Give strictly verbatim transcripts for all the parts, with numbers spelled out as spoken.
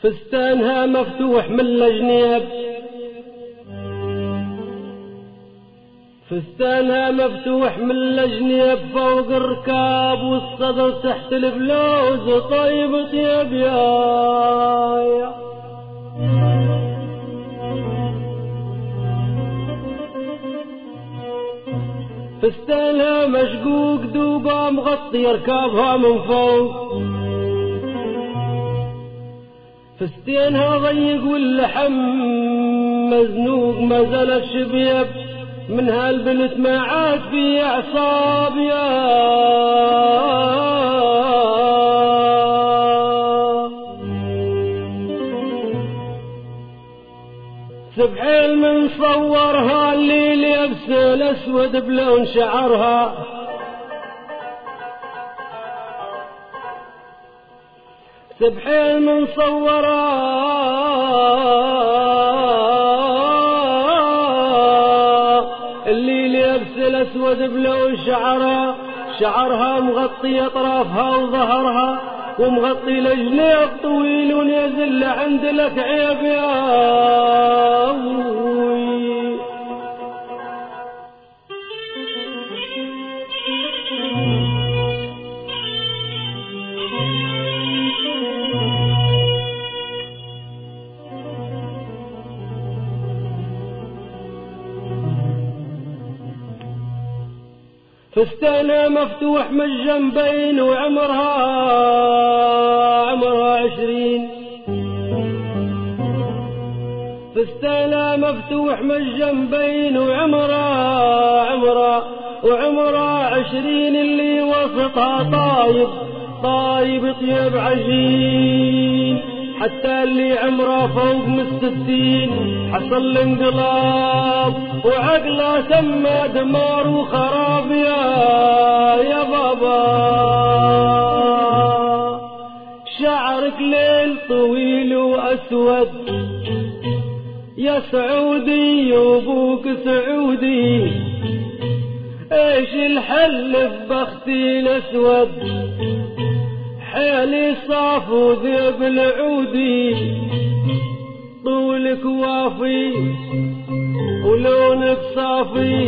فستانها مفتوح من الجنيب، فستانها مفتوح من الجنيب فوق الركاب والصدر تحت البلوز طيب طيب يا فستانها مشقوق دوبا مغطي ركابها من فوق، فستانها ضيق واللحم مزنوق ما زال الشبيب من هالبنت ما عاد في اعصاب يا سبحان من صورها اللي لابس الاسود بلون شعرها، سبحان من صورها اللي لابس الاسود بلون شعرها، شعرها مغطي اطرافها وظهرها ومغطي الجنيب طويل ونازل عند الكعيب يا أبوي. فستانها مفتوح من الجنبين وعمرها عمرها عشرين، فستانها مفتوح من الجنبين وعمرها عمرها وعمرها عشرين اللي وسطها طايب طايب طيب عجين، حتى اللي عمره فوق من الستين حصل الانقلاب وعقله سمى دمار وخراب يا يا بابا. شعرك ليل طويل واسود يا سعودي وابوك سعودي، ايش الحل ببختي الاسود حيلي صاف وذيب العودي، طولك وافي ولونك صافي،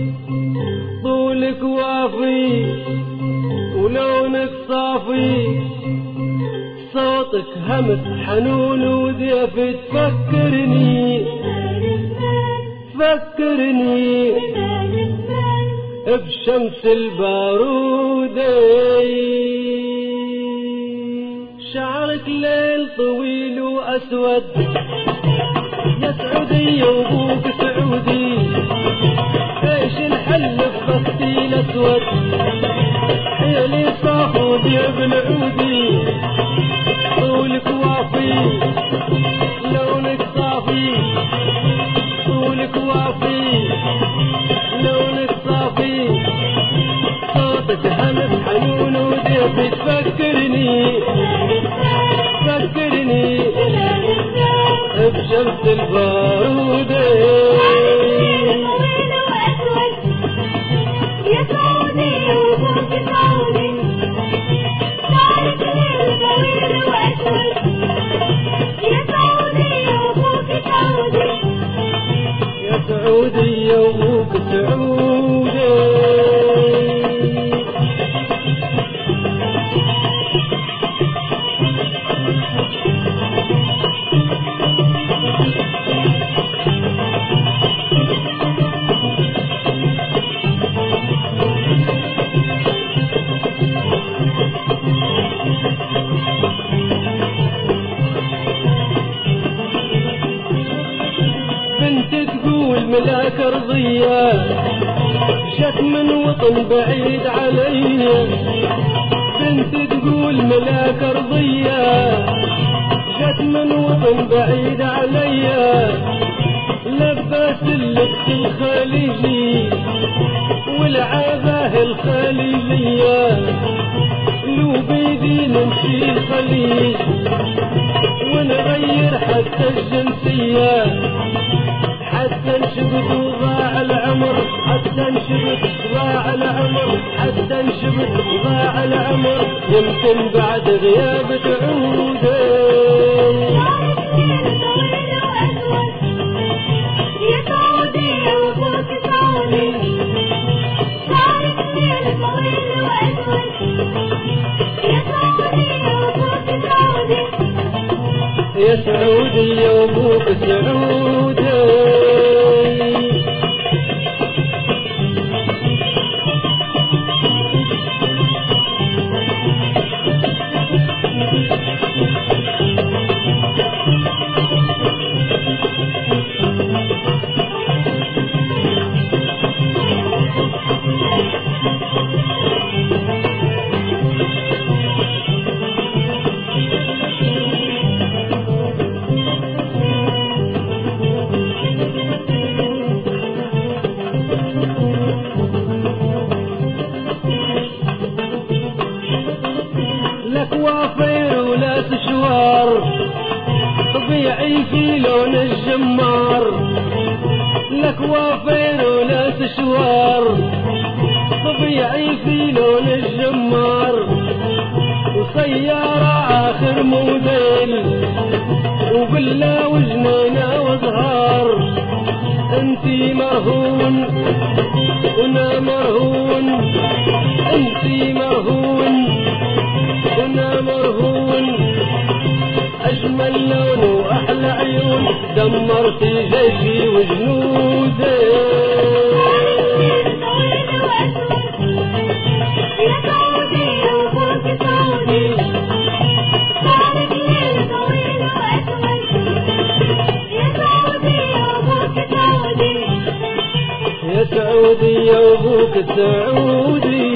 طولك وافي ولونك صافي، صوتك همس حنون وذيف تفكرني فكرني بشمس البارودي. شعرك ليل طويل واسود يا سعودي وابوك سعودي، ايش الحل ببختي الاسود حيلي صاف وذيب العودي، طولك وافي لونك صافي، طولك وافي لونك صافي، صوتك همس حنون وذيب تفكرني فكرني بشمس البارودة. يا سعودي وابوك سعودي، شعرك ليل طويل واسود يا سعودي وابوك سعودي، يا سعودي وابوك سعودي. بنت تقول ملاك رضية جت من وطن بعيد عليا، بنت تقول ملاك رضية جت من وطن بعيد عليا، لباس اللبس الخليجي والعباه الخليجية، لو بيدي نمشي الخليج ونغير حتى الجنسية، حتى نشبك وضاع العمر حتى نشبك ضاع العمر حتى نشبك ضاع العمر، يمكن بعد غياب تعودي. اشوار طبيعي في لون الجمار وسيارة اخر موديل وبلا وجنينة وزهار انتي مرهون وانا مرهون انتي مرهون وانا مرهون اجمل لون واحلى عيون دمرتي جيشي وجنودي يا سعودي يا ابوك السعودي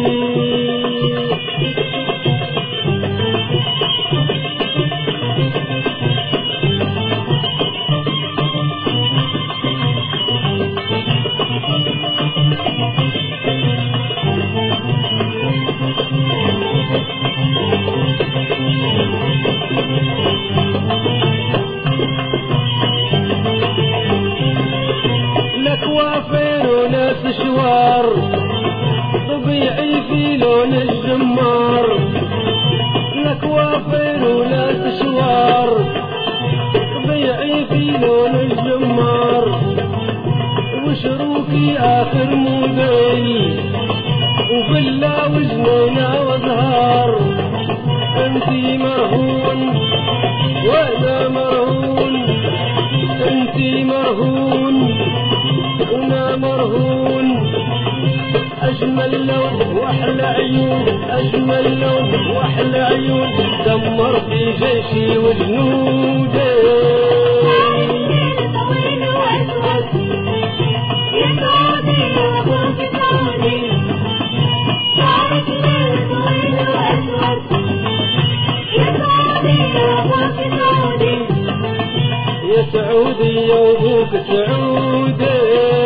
وافر وناس شوار طبيعي في لون الجمار لك وافر وناس شوار طبيعي في لون الجمار وشروكي اخر موديل وبلا وجنينة وزهار انتي مرهون وانا مرهون انتي مرهون وانا مرهون اجمل لون واحلى عيون اجمل لون واحلى عيون دمرتي جيشي وجنودي يا سعودي يا ابوك سعودي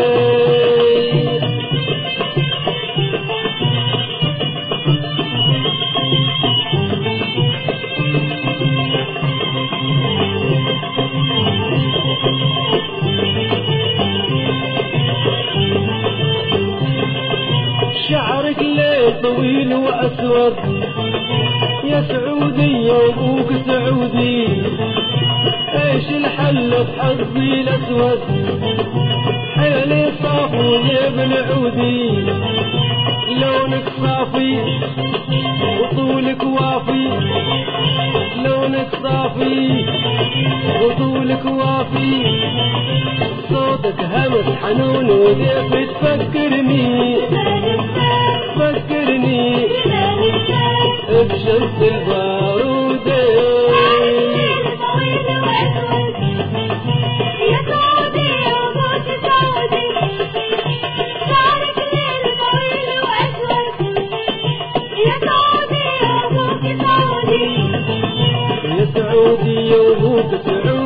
شعرك ليه طويل واسود يا سعودي يا ابوك سعودي ايش الحل في حظي الاسود حيلي صافي بالعودي لونك صافي وطولك وافي لونك صافي وطولك وافي صوتك همس حنون وديك تفكرني فكرني بشمس البارودة يا سعودي يا ابوك سعودي